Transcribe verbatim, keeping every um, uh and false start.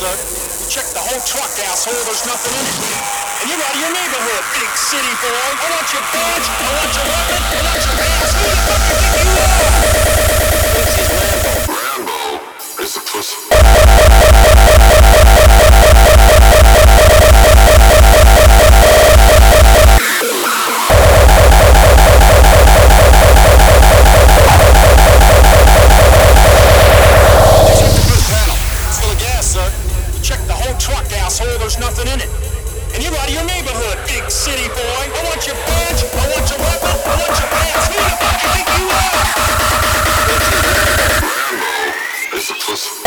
sir. You check the whole truck, asshole. There's nothing in it. And you're out of your neighborhood, big city boy. I want your badge. I want your weapon. I want your ass. Who the fuck you think you are? Thinks he's Rambo. Rambo is a pussy. There's nothing in it. And you're out of your neighborhood, big city boy. I want your badge, I want your weapon, I want your ass. Who the fuck you think you are? Rambo is a pussy.